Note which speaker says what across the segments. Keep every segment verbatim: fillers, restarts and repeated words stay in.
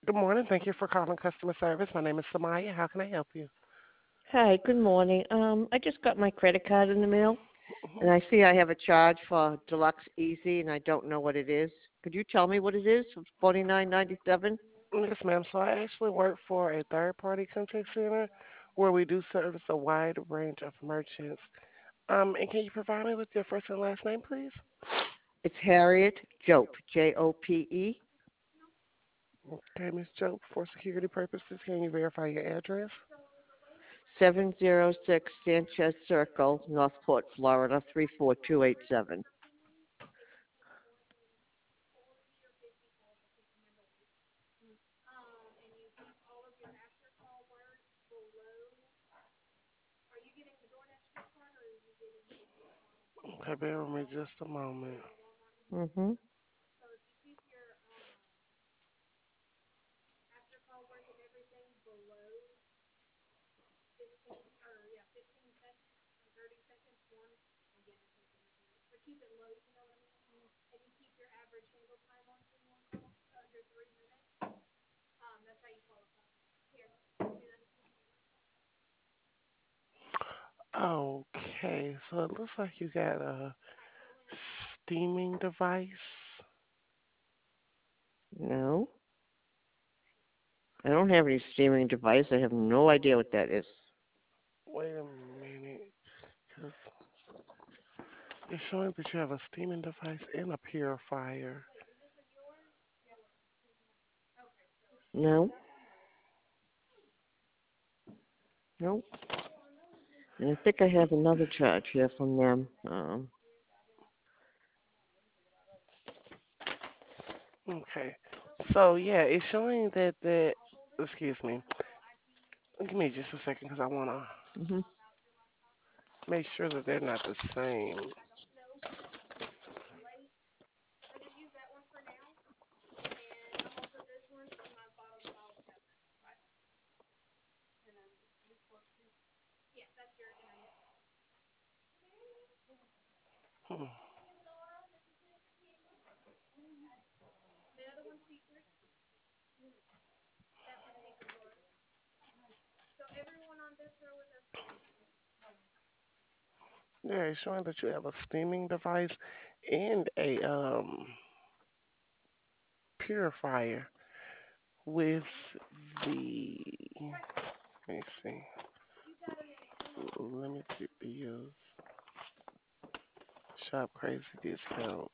Speaker 1: Good morning. Thank you for calling customer service. My name is Samaya. How can I help you?
Speaker 2: Hi, good morning. Um, I just got my credit card in the mail,
Speaker 1: Mhm.
Speaker 2: and I see I have a charge for Deluxe Easy, and I don't know what it is. Could you tell me what it is? Forty nine ninety seven.
Speaker 1: Yes, ma'am. So I actually work for a third-party contact center where we do service a wide range of merchants. Um, and can you provide me with your first and last name, please?
Speaker 2: It's Harriet Jope, J O P E,
Speaker 1: Okay, Miss Joe. For security purposes, can you verify your address?
Speaker 2: seven zero six Sanchez Circle, Northport, Florida three four two eight seven.
Speaker 1: Okay, bear with me just a moment.
Speaker 2: Mhm.
Speaker 1: Okay, so it looks like you got a steaming device.
Speaker 2: No, I don't have any streaming device. I have no idea what that is.
Speaker 1: Wait a minute, 'cause it's showing that you have a steaming device and a purifier.
Speaker 2: No, no. And I think I have another charge here from them. Um,
Speaker 1: Okay. So yeah, it's showing that that. Excuse me. Give me just a second because I want to
Speaker 2: mhm.
Speaker 1: make sure that they're not the same. Hmm. Yeah, it's showing that you have a steaming device and a um purifier with the. Let me see. Limited deals. Shop crazy discounts.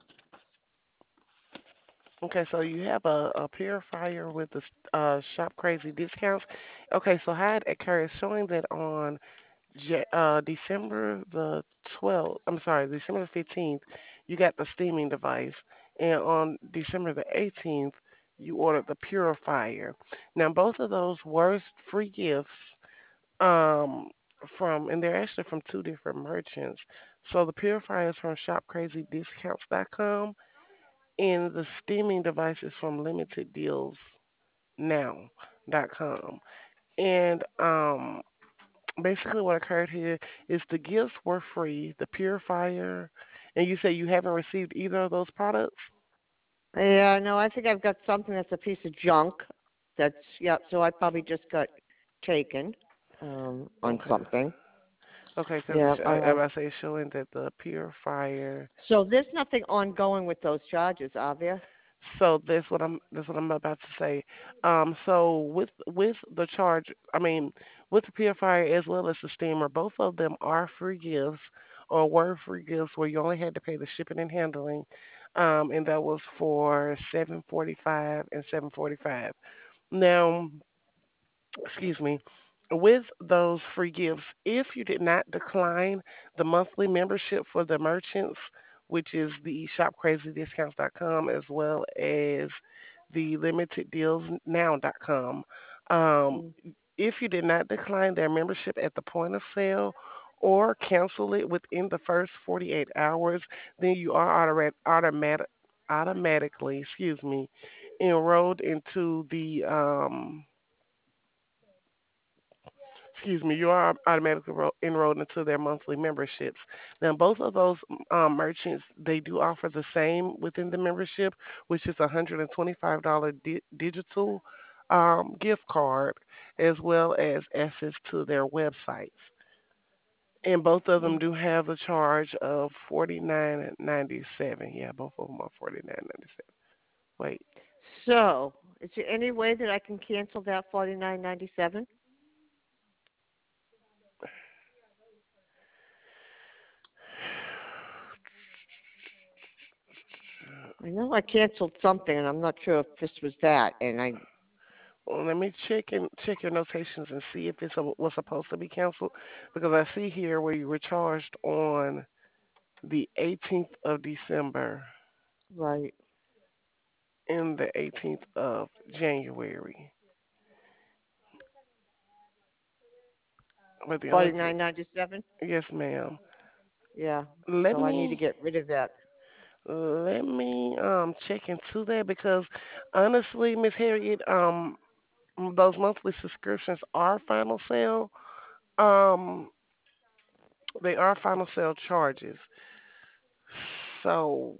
Speaker 1: Okay, so you have a, a purifier with the uh, shop crazy discounts. Okay, so how it occurs, showing that on Ja- uh, December the twelfth, I'm sorry, December the fifteenth, you got the steaming device. And on December the eighteenth, you ordered the purifier. Now, both of those were free gifts um, from, and they're actually from two different merchants. So the purifier is from shop crazy discounts dot com, and the steaming device is from limited deals now dot com. And um, basically what occurred here is the gifts were free, the purifier, and you say you haven't received either of those products?
Speaker 2: Yeah, no, I think I've got something that's a piece of junk. That's yeah. So I probably just got taken um, on
Speaker 1: Okay.
Speaker 2: something.
Speaker 1: Okay, because
Speaker 2: Yeah.
Speaker 1: I, I
Speaker 2: Um,
Speaker 1: was say showing that the purifier.
Speaker 2: so there's nothing ongoing with those charges, are there?
Speaker 1: So that's what I'm that's what I'm about to say. Um, so with with the charge, I mean, with the purifier as well as the steamer, both of them are free gifts or were free gifts where you only had to pay the shipping and handling, um, and that was for seven forty five and seven forty five. Now, excuse me, with those free gifts, if you did not decline the monthly membership for the merchants, which is the shop crazy discounts dot com as well as the limited deals now dot com, um,
Speaker 2: Mm.
Speaker 1: if you did not decline their membership at the point of sale or cancel it within the first forty-eight hours, then you are automatic, automatic, automatically, excuse me, enrolled into the um, excuse me, you are automatically ro- enrolled into their monthly memberships. Now, both of those um, merchants, they do offer the same within the membership, which is a one hundred twenty-five dollars di- digital um, gift card, as well as access to their websites. And both of them
Speaker 2: Mm.
Speaker 1: do have a charge of forty-nine ninety-seven. Yeah, both of them are forty-nine ninety-seven. Wait,
Speaker 2: So, is there any way that I can cancel that forty nine ninety seven? I know I canceled something, and I'm not sure if this was that. And I
Speaker 1: well, let me check and check your notations and see if it's a, was supposed to be canceled, because I see here where you were charged on the eighteenth of December
Speaker 2: right
Speaker 1: and the eighteenth of January. But the only
Speaker 2: forty
Speaker 1: thing,
Speaker 2: nine ninety seven.
Speaker 1: yes, ma'am.
Speaker 2: Yeah.
Speaker 1: Let
Speaker 2: So I need to
Speaker 1: me
Speaker 2: get rid of that.
Speaker 1: let me um check into that, because honestly, Miss Harriet, um, those monthly subscriptions are final sale. Um, they are final sale charges. So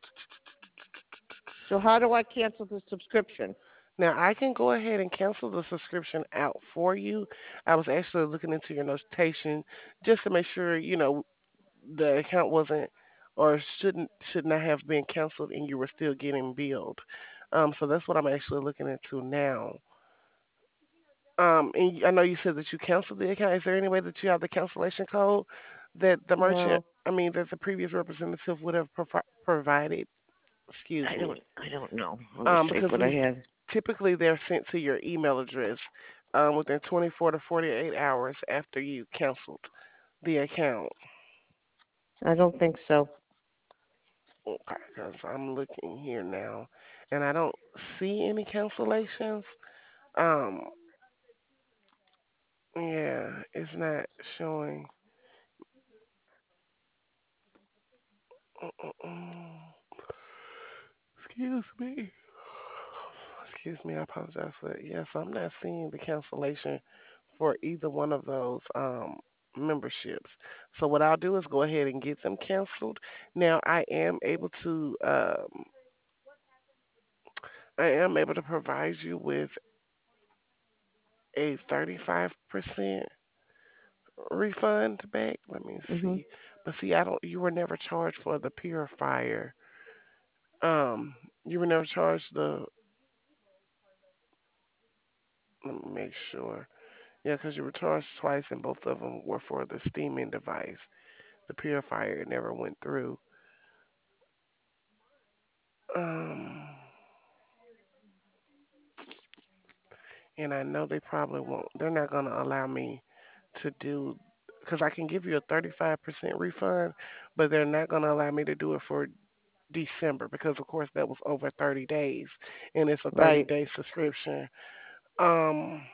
Speaker 2: So how do I cancel the subscription?
Speaker 1: now I can go ahead and cancel the subscription out for you. I was actually looking into your notation just to make sure, you know, the account wasn't or shouldn't should not have been canceled and you were still getting billed. Um, so that's what I'm actually looking into now. Um, and I know you said that you canceled the account. Is there any way that you have the cancellation code that the merchant,
Speaker 2: No,
Speaker 1: I mean, that the previous representative would have provi- provided? Excuse
Speaker 2: I don't.
Speaker 1: me.
Speaker 2: I don't know. Let me
Speaker 1: Um,
Speaker 2: see
Speaker 1: because
Speaker 2: what I
Speaker 1: we
Speaker 2: have.
Speaker 1: typically they're sent to your email address um, within twenty-four to forty-eight hours after you canceled the account.
Speaker 2: I don't think so.
Speaker 1: Okay, because I'm looking here now, and I don't see any cancellations. Um, yeah, it's not showing. Mm-mm-mm. Excuse me. Excuse me. I apologize for that. Yes, I'm not seeing the cancellation for either one of those um memberships. So what I'll do is go ahead and get them canceled. Now I am able to um I am able to provide you with a thirty-five percent refund back. Let me
Speaker 2: Mhm.
Speaker 1: see. But see, I don't. You were never charged for the purifier. Um, you were never charged the. Let me make sure. Yeah, because you were charged twice, and both of them were for the steaming device. The purifier never went through. Um, and I know they probably won't. They're not gonna allow me to do, because I can give you a thirty-five percent refund, but they're not gonna allow me to do it for December, because of course that was over thirty days and it's a thirty
Speaker 2: Right.
Speaker 1: day subscription. Um,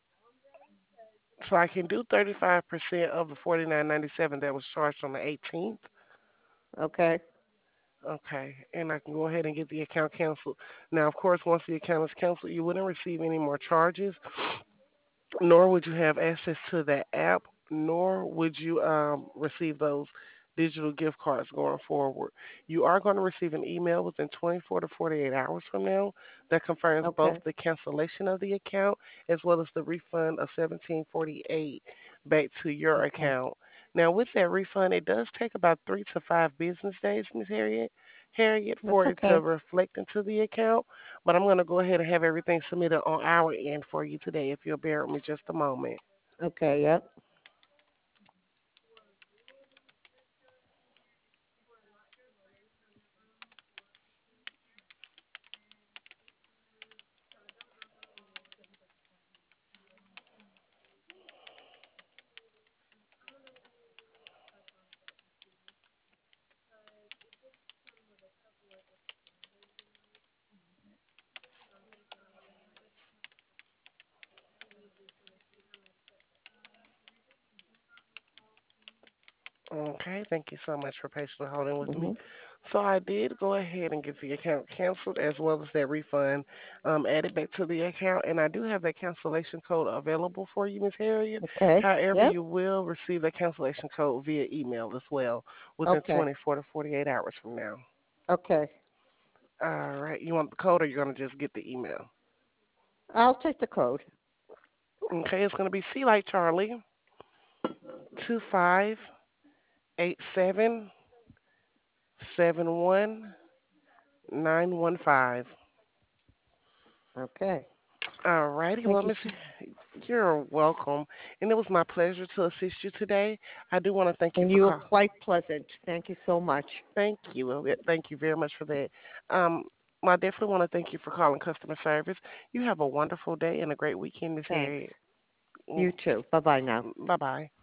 Speaker 1: so I can do thirty-five percent of the forty-nine ninety-seven that was charged on the eighteenth.
Speaker 2: Okay.
Speaker 1: Okay, and I can go ahead and get the account canceled. Now, of course, once the account is canceled, you wouldn't receive any more charges, nor would you have access to that app, nor would you um, receive those digital gift cards going forward. You are going to receive an email within twenty-four to forty-eight hours from now that confirms both
Speaker 2: Okay.
Speaker 1: the cancellation of the account as well as the refund of seventeen forty-eight back to your
Speaker 2: Okay.
Speaker 1: account. Now, with that refund, it does take about three to five business days, Miss Harriet. Harriet,
Speaker 2: That's
Speaker 1: for it to
Speaker 2: okay.
Speaker 1: reflect into the account. But I'm going to go ahead and have everything submitted on our end for you today, if you'll bear with me just a moment.
Speaker 2: Okay. Yep.
Speaker 1: Okay, thank you so much for patiently holding with me.
Speaker 2: Mhm.
Speaker 1: So I did go ahead and get the account canceled as well as that refund um, added back to the account, and I do have that cancellation code available for you, Miss Harriet.
Speaker 2: Okay.
Speaker 1: However,
Speaker 2: Yep.
Speaker 1: you will receive that cancellation code via email as well within
Speaker 2: Okay.
Speaker 1: twenty-four to forty-eight hours from now.
Speaker 2: Okay.
Speaker 1: All right. You want the code or you're going to just get the email?
Speaker 2: I'll take the code.
Speaker 1: Okay, it's going to be C like Charlie, two five eight seven seven one nine one five.
Speaker 2: Okay.
Speaker 1: All righty. Well,
Speaker 2: Thank you.
Speaker 1: Miss,
Speaker 2: So,
Speaker 1: you're welcome. And it was my pleasure to assist you today. I do want to thank you
Speaker 2: and
Speaker 1: for
Speaker 2: you were
Speaker 1: calling.
Speaker 2: quite pleasant. Thank you so much.
Speaker 1: Thank you. Well, yeah, thank you very much for that. Um, I definitely want to thank you for calling customer service. You have a wonderful day and a great weekend, Miss
Speaker 2: Thanks.
Speaker 1: Harriet.
Speaker 2: You too. Bye bye now.
Speaker 1: Bye bye.